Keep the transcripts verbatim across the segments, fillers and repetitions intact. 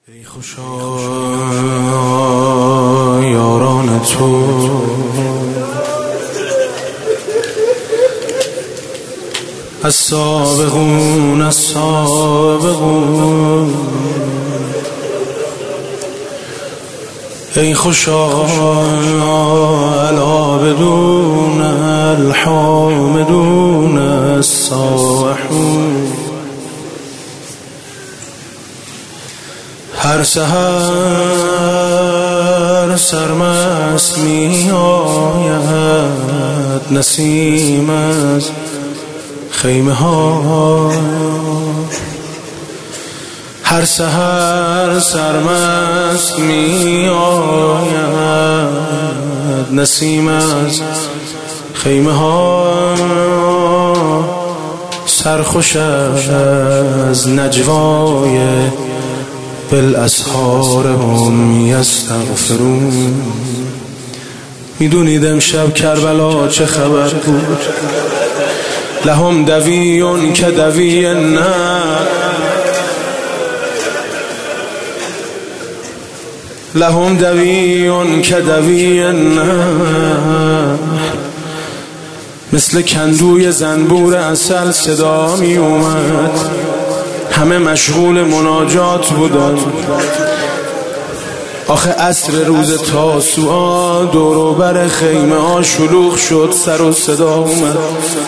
ای خوشا یاران تو، السابقون السابقون. ای خوشا العابدون الحامدون السائحون. هر سحر سرمست می آید نسیم از خیمه ها، هر سحر سرمست می آید نسیم از خیمه ها، سرخوش از نجوای بالاسحار هم یستغفرون. میدونید امشب کربلا چه خبر بود؟ لهم دویون که دوی النار، لهم دویون که دوی النار. مثل کندوی زنبور عسل صدا می اومد، همه مشغول مناجات بودن. آخه عصر روز تاسوعا دور و بر خیمه ها شلوغ شد، سر و صدا اومد.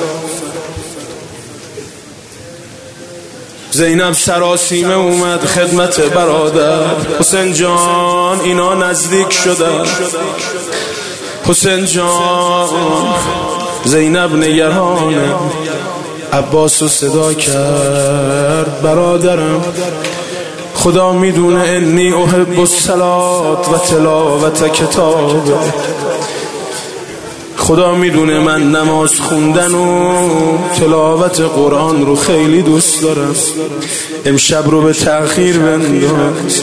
زینب سراسیمه اومد خدمت برادر. حسین جان اینا نزدیک شدن، حسین جان. زینب نگرانه، عباس رو صدا کرد، برادرم خدا میدونه انی احب الصلات و تلاوت کتاب، خدا میدونه من نماز خوندن و تلاوت قرآن رو خیلی دوست دارم، امشب رو به تأخیر بنداز.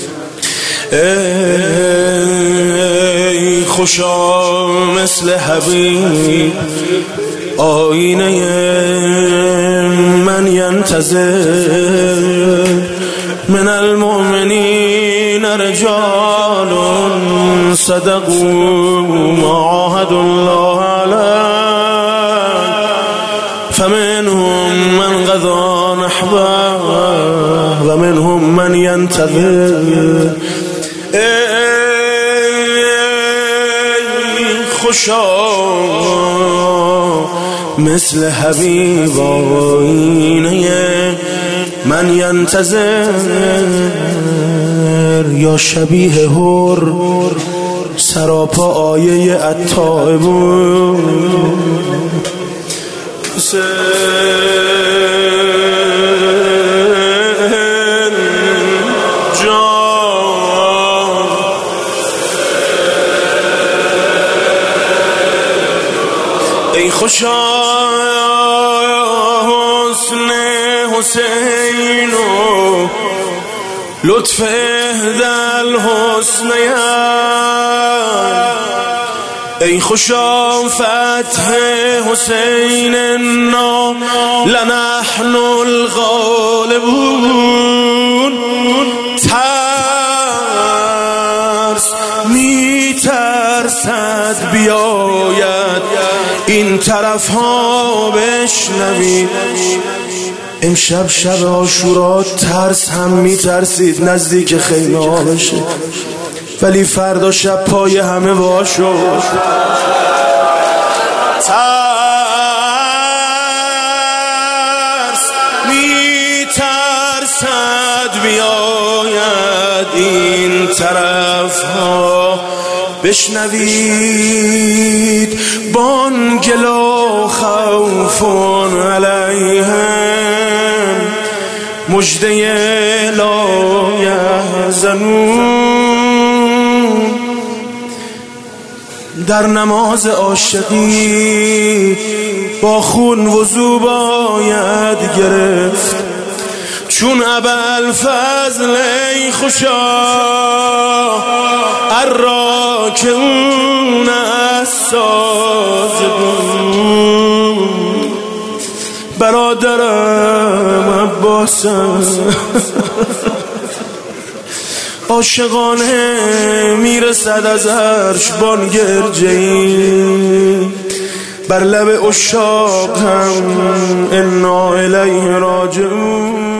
ای خوشا مثل حبیب آینه من ینتظر، من المؤمنین رجال صدقوا ما عاهدوا الله علیه، فمنهم من قضی نحبه و منهم من ینتظر. ای خوشا مثل حبیب آینه من ینتظر، یا شبیه هر سراپا آیه التائبون. حسین جان ای خوشا حسین و لطف دل حسنیان. ای خوشا فتح حسین نا لنحن الغالبون. ترس می ترسد بیاید این طرف ها بشنوید. امشب شب عاشورا ترس هم می ترسید نزدیک خیمه ها بشه، ولی فردا شب پای همه وا شد. ترس می ترسد بیاید این طرف ها بشنوید، بانگلا خوفون علیهم مجده لا یحزنون. در نماز عاشقی با خون وضو باید گرفت، چون ابوالفضل ای خوشا الراکعون الساجدون. برادرم عباسم عاشقانه میرسد از عرش بانگ ارجعی، بر لب عشاق هم انا الیه راجعون.